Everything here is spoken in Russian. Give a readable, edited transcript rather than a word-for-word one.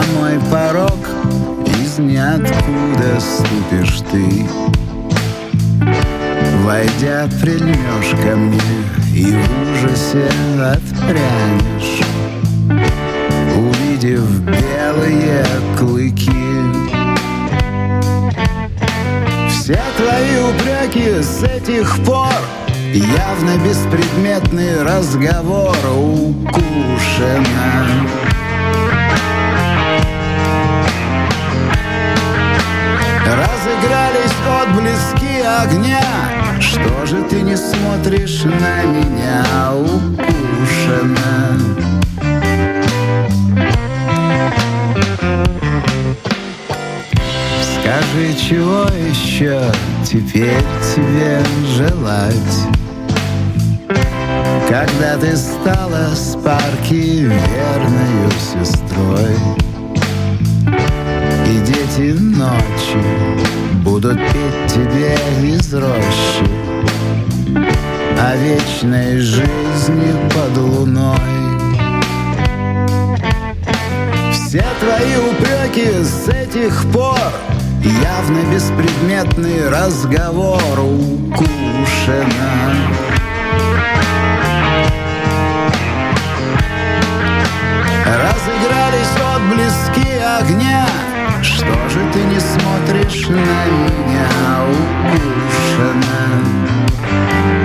мой порог, из ниоткуда ступишь ты. Войдя, прильнешь ко мне и в ужасе отпрянешь, увидев белые клыки. Все твои упреки с этих пор явно беспредметный разговор укушена. Разыгрались отблески огня. Что же ты не смотришь на меня, укушена? Скажи, чего еще теперь тебе желать, когда ты стала Спарки верною сестрой, и дети ночи будут петь тебе из рощи о вечной жизни под луной. Все твои упреки с этих пор явно беспредметный разговор укушена. Разыгрались отблески огня. Что же ты не смотришь на меня, укушена?